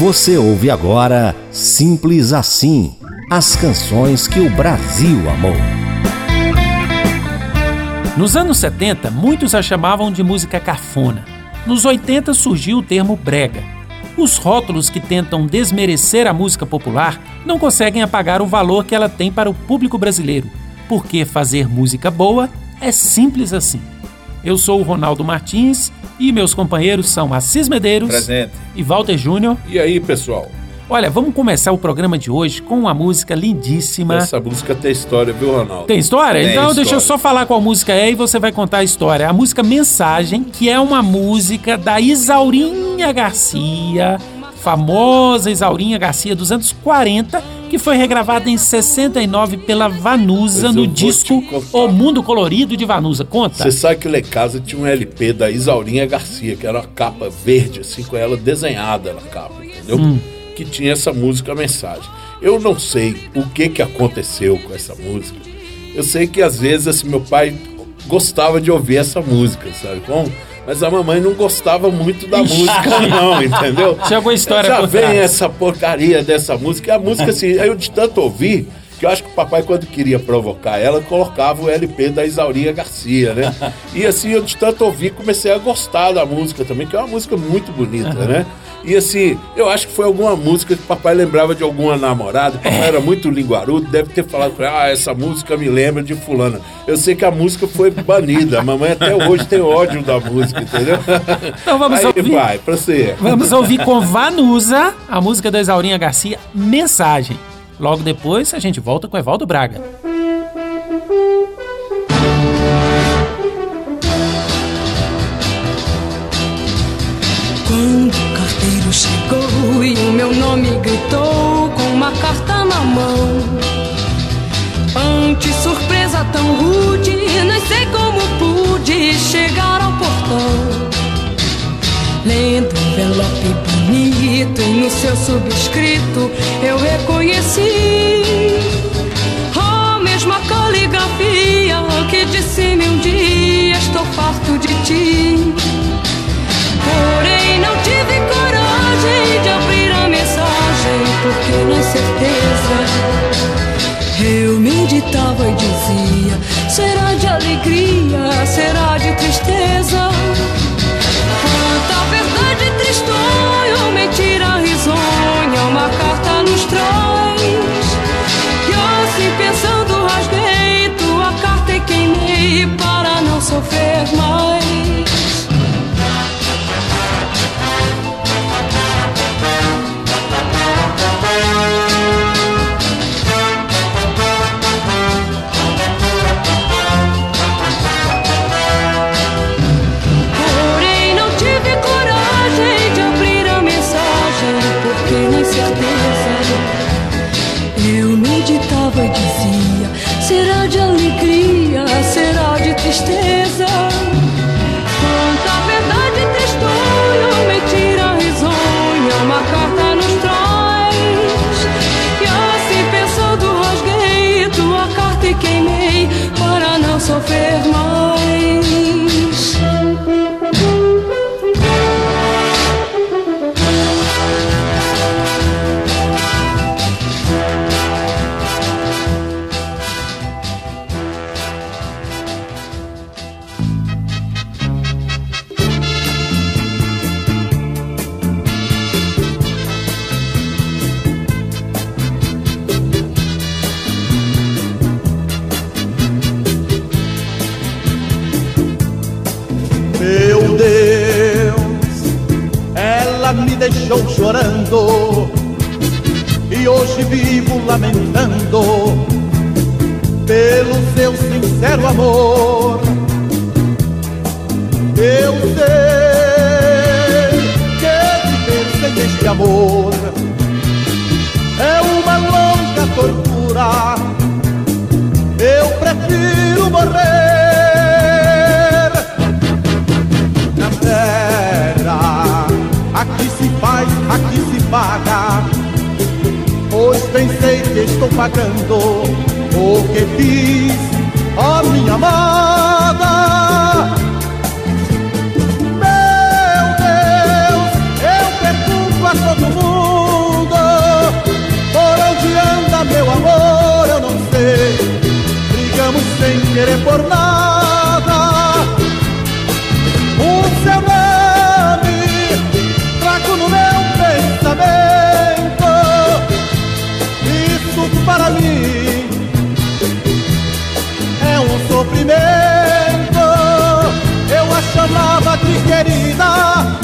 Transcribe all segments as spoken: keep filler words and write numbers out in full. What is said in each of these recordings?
Você ouve agora Simples Assim, as canções que o Brasil amou. Nos anos setenta, muitos a chamavam de música cafona. Nos oitenta surgiu o termo brega. Os rótulos que tentam desmerecer a música popular não conseguem apagar o valor que ela tem para o público brasileiro, porque fazer música boa é simples assim. Eu sou o Ronaldo Martins e meus companheiros são Assis Medeiros Presente. E Walter Júnior. E aí, pessoal? Olha, vamos começar o programa de hoje com uma música lindíssima. Essa música tem história, viu, Ronaldo? Tem história? Tem então história. Deixa eu só falar qual música é e você vai contar a história. A música Mensagem, que é uma música da Isaurinha Garcia, famosa Isaurinha Garcia dos anos quarenta, que foi regravada em sessenta e nove pela Vanusa Mas no eu vou disco te contar. O Mundo Colorido de Vanusa. Conta. Você sabe que lá em casa tinha um L P da Isaurinha Garcia, que era uma capa verde, assim, com ela desenhada na capa, entendeu? Hum. Que tinha essa música Mensagem. Eu não sei o que que aconteceu com essa música. Eu sei que às vezes assim, meu pai gostava de ouvir essa música, sabe como? Mas a mamãe não gostava muito da música, não, entendeu? Tinha alguma história Já por vem trás. essa porcaria dessa música. E a música, assim, eu de tanto ouvir, que eu acho que o papai, quando queria provocar ela, colocava o L P da Isaurinha Garcia, né? E assim, eu de tanto ouvir, comecei a gostar da música também, que é uma música muito bonita, né? E assim, eu acho que foi alguma música que o papai lembrava de alguma namorada. O papai era muito linguarudo, deve ter falado pra ela, ah, essa música me lembra de fulana. Eu sei que a música foi banida, a mamãe até hoje tem ódio da música, entendeu? Então vamos Aí ouvir. vai, pra você. Vamos ouvir com Vanusa a música da Isaurinha Garcia, Mensagem. Logo depois a gente volta com Evaldo Braga. Quando o carteiro chegou e o meu nome gritou com uma carta na mão, ante surpresa tão rude, nem sei como pude chegar ao portão. Lendo um envelope bonito e no seu subscrito eu reconheci a mesma caligrafia que disse-me um dia: estou farto de ti. Porém não tive coragem de abrir a mensagem, porque na certeza eu meditava e dizia: será de alegria, será de tristeza? Quanta verdade tristonha ou mentira risonha uma carta nos traz. E assim pensando rasguei tua carta e queimei para não sofrer mais. E dizia: será de alegria, será de tristeza? Quanta verdade tristonha ou mentira risonha uma carta nos traz. E assim pensando rasguei tua carta e queimei para não sofrer mais. Deixou chorando e hoje vivo lamentando pelo seu sincero amor. Eu sei que viver sem este amor é uma longa tortura. Eu prefiro morrer na terra. Aqui se faz, aqui se paga, pois pensei que estou pagando o que fiz, ó minha amada. Meu Deus, eu pergunto a todo mundo querer por nada. O seu nome trago no meu pensamento. Isso para mim é um sofrimento. Eu a chamava de querida,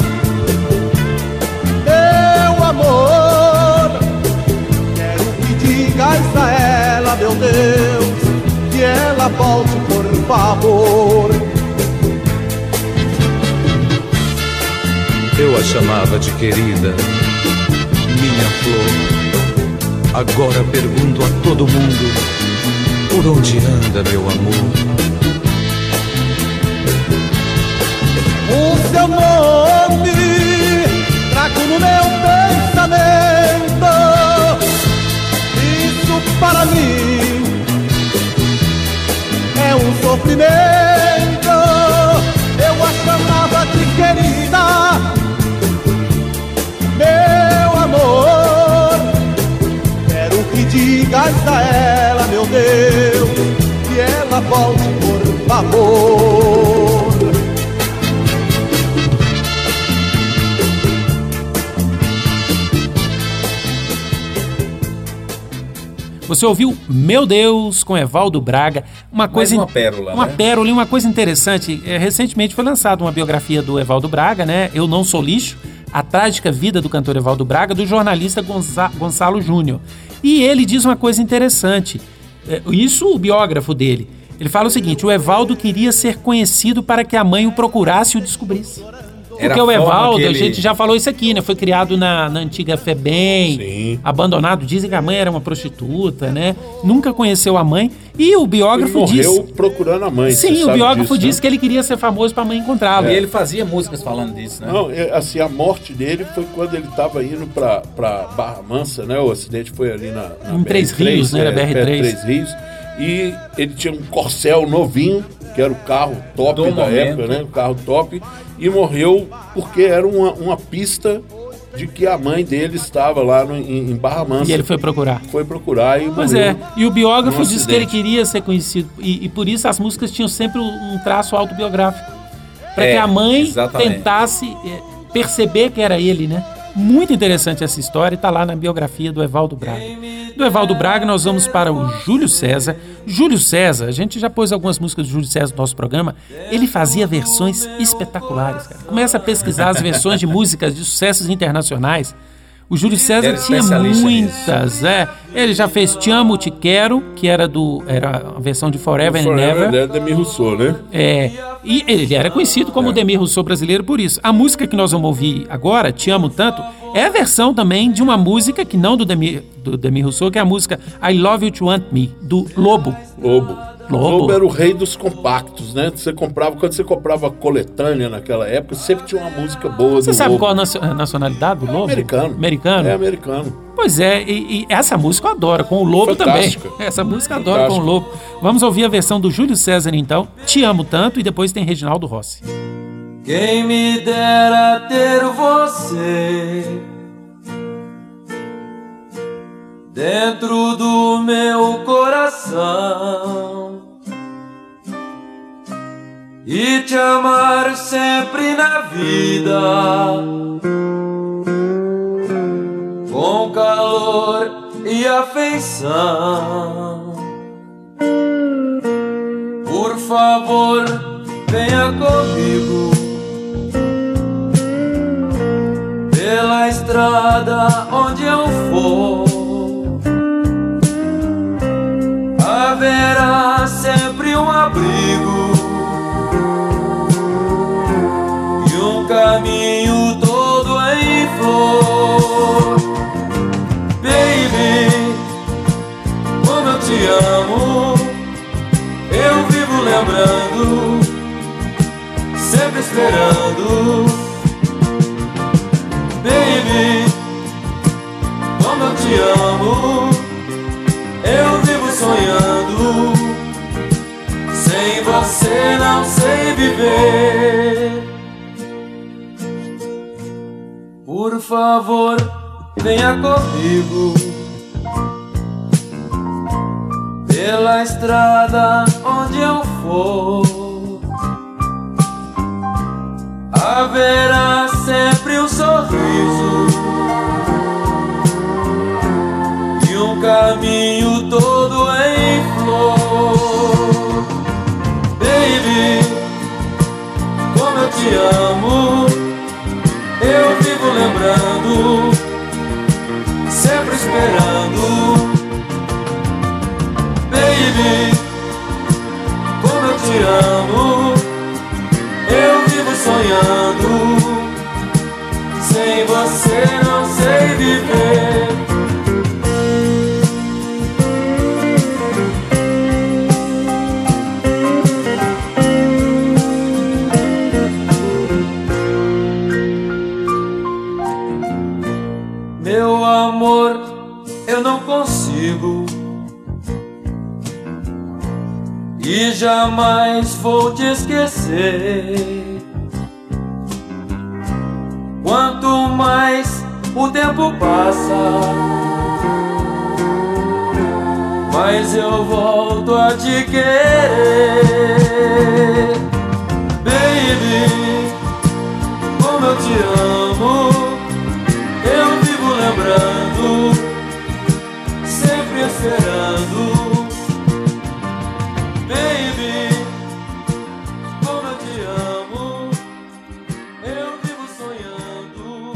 meu amor. Quero que digas a ela, meu Deus, que ela volte por favor. Eu a chamava de querida, minha flor. Agora pergunto a todo mundo, por onde anda meu amor? O seu nome trago no meu pensamento. Isso para mim é um sofrimento. Eu a chamava de querida, meu amor. Quero que digas a ela, meu Deus, que ela volte por favor. Você ouviu Meu Deus com Evaldo Braga, uma coisa Mais uma pérola, uma né? pérola e uma coisa interessante. É, recentemente foi lançada uma biografia do Evaldo Braga, né? Eu Não Sou Lixo, a trágica vida do cantor Evaldo Braga, do jornalista Gonza- Gonçalo Júnior. E ele diz uma coisa interessante. É, isso o biógrafo dele. Ele fala o seguinte: o Evaldo queria ser conhecido para que a mãe o procurasse e o descobrisse. Era Porque a o forma Evaldo, que a ele- gente já falou isso aqui, né? Foi criado na, na antiga FEBEM, Sim. abandonado. Dizem que a mãe era uma prostituta, né? Nunca conheceu a mãe. E o Ele biógrafo morreu diz... procurando a mãe. Sim, você o sabe biógrafo disso, disse né? que ele queria ser famoso para a mãe encontrá-lo. E ele fazia músicas falando disso, né? Não, é, assim, a morte dele foi quando ele estava indo pra, pra Barra Mansa, né? O acidente foi ali na, na Em Três B R três, Rios, né? Na B R três. Três Rios. E ele tinha um Corcel novinho, que era o carro top Do da momento. época, né? O carro top. E morreu porque era uma, uma pista de que a mãe dele estava lá no, em, em Barra Mansa. E ele foi procurar. Foi procurar e Pois morreu. é, e o biógrafo num disse que ele acidente. queria ser conhecido. E, e por isso as músicas tinham sempre um traço autobiográfico. Para É, que a mãe exatamente. tentasse é, perceber que era ele, né? Muito interessante essa história e tá lá na biografia do Evaldo Braga. Do Evaldo Braga nós vamos para o Júlio César. Júlio César, a gente já pôs algumas músicas do Júlio César no nosso programa. Ele fazia versões espetaculares, cara. Começa a pesquisar as versões de músicas de sucessos internacionais. O Júlio César Era tinha especialista muitas, é. Ele já fez Te Amo, Te Quero, que era do era a versão de Forever, and Never. Never. Demi Rousseau, né? É, e ele era conhecido como o Demi Rousseau brasileiro por isso. A música que nós vamos ouvir agora, Te Amo Tanto, é a versão também de uma música que não do Demi, do Demi Rousseau, que é a música I Love You To Want Me, do Lobo. Lobo. Lobo. Lobo era o rei dos compactos, né? Você comprava, quando você comprava coletânea naquela época, sempre tinha uma música boa Você do sabe Lobo. qual a nacio- a nacionalidade do Lobo? Americano. Americano? É americano. Pois é, e, e essa música eu adoro, com o Lobo Fantástica. também. Essa música eu adoro com o Fantástica. Lobo. Vamos ouvir a versão do Júlio César, então, Te Amo Tanto, e depois tem Reginaldo Rossi. Quem me dera ter você dentro do meu coração e te amar sempre na vida com calor e afeição. Por favor, venha comigo pela estrada onde eu for. Haverá sempre um abrigo e um caminho todo em flor. Baby, como eu te amo, eu vivo lembrando, sempre esperando. Baby, como eu te amo, eu vivo sonhando. Sem você não sei viver. Por favor, venha comigo pela estrada onde eu for, haverá sempre um sorriso e um caminho todo em flor. Baby, como eu te amo, eu vivo lembrando, sempre esperando. Baby, como eu te amo, eu vivo sonhando, sem você não sei viver. Meu amor, eu não consigo e jamais vou te esquecer. Quanto mais o tempo passa, mais eu volto a te querer. Baby, como eu te amo, eu vivo lembrando, sempre esperando. Baby, como eu te amo, eu vivo sonhando.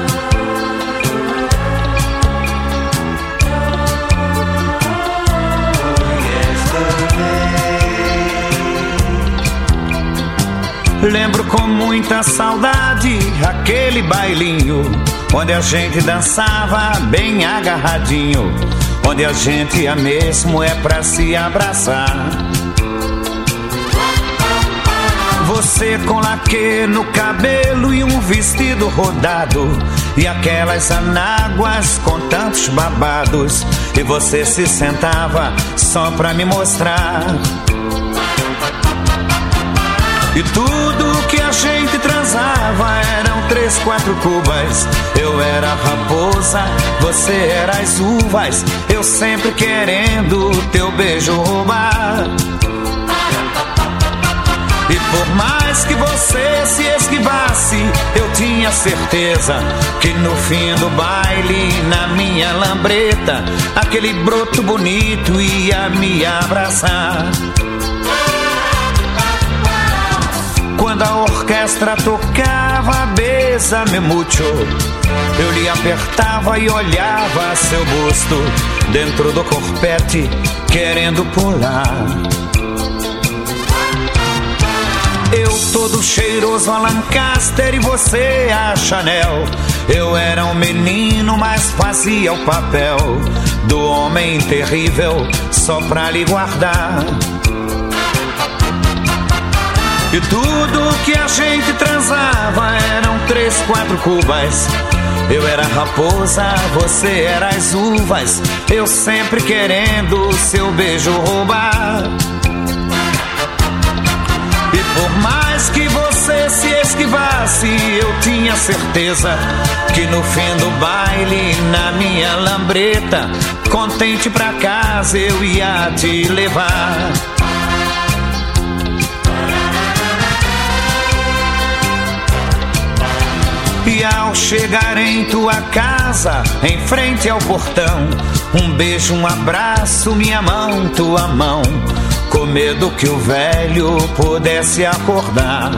Lembro com muita saudade aquele bailinho onde a gente dançava bem agarradinho, onde a gente ia mesmo é pra se abraçar. Você com laque no cabelo e um vestido rodado, e aquelas anáguas com tantos babados, e você se sentava só pra me mostrar. E tudo que a gente transava eram três, quatro cubas. Eu era a raposa, você era as uvas, eu sempre querendo teu beijo roubar. E por mais que você se esquivasse, eu tinha certeza que no fim do baile, na minha lambreta, aquele broto bonito ia me abraçar. Quando a orquestra tocava Bésame Mucho, eu lhe apertava e olhava seu busto dentro do corpete, querendo pular. Eu todo cheiroso a Lancaster e você a Chanel. Eu era um menino, mas fazia o papel do homem terrível só pra lhe guardar. E tudo que a gente transava eram três, quatro cubas. Eu era a raposa, você era as uvas, eu sempre querendo seu beijo roubar. E por mais que você se esquivasse, eu tinha certeza que no fim do baile, na minha lambreta, contente pra casa eu ia te levar. E ao chegar em tua casa, em frente ao portão, um beijo, um abraço, minha mão, tua mão, com medo que o velho pudesse acordar.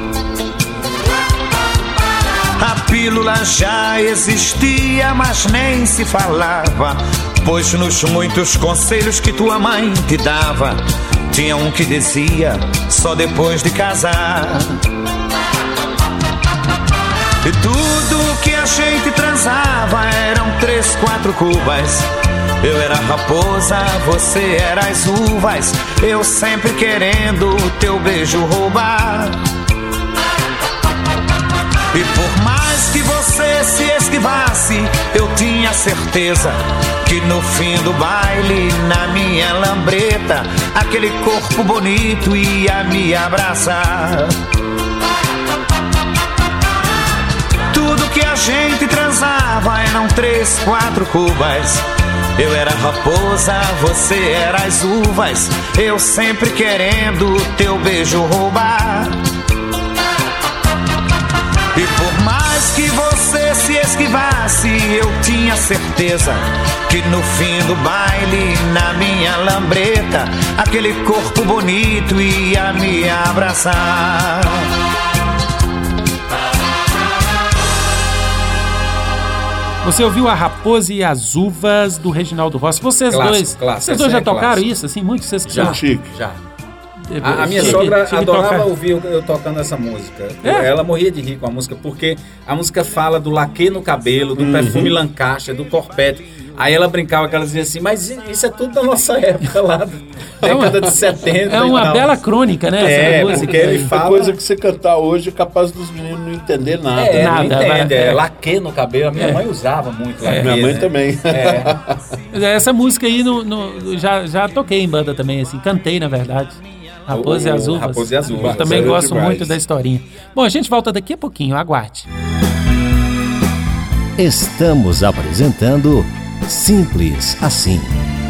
A pílula já existia, mas nem se falava, pois nos muitos conselhos que tua mãe te dava, tinha um que dizia só depois de casar. E tudo que a gente transava eram três, quatro cubas. Eu era a raposa, você era as uvas, eu sempre querendo teu beijo roubar. E por mais que você se esquivasse, eu tinha certeza que no fim do baile, na minha lambreta, aquele corpo bonito ia me abraçar. Tudo que a gente transava eram três, quatro cubas. Eu era raposa, você era as uvas, eu sempre querendo teu beijo roubar. E por mais que você se esquivasse, eu tinha certeza que no fim do baile, na minha lambreta, aquele corpo bonito ia me abraçar. Você ouviu A Raposa e as Uvas do Reginaldo Rossi. Vocês Clássico, dois, clássico, vocês dois já é tocaram clássico. isso, assim, muito? Vocês Já, Chique. já. A, a minha Chique, sogra Chique adorava tocar. ouvir eu, eu tocando essa música. É? Ela morria de rir com a música, porque a música fala do laque no cabelo, do Uhum. perfume Lancaster, do corpete. Aí ela brincava que ela dizia assim, mas isso é tudo da nossa época lá, É uma- década de setenta É e uma tal. bela crônica, né? É, essa música. porque ele É fala... coisa que você cantar hoje é capaz dos meninos não entender nada. É, nada, não entende, vai- é laque no cabelo. A minha mãe usava muito laque. Minha mãe né? também. É. Essa música aí no, no- já, já toquei em banda também, assim, cantei, na verdade. Raposa O- e as Uvas. Raposa e as Uvas, Eu também era gosto demais. muito da historinha. Bom, a gente volta daqui a pouquinho, aguarde. Estamos apresentando Simples Assim.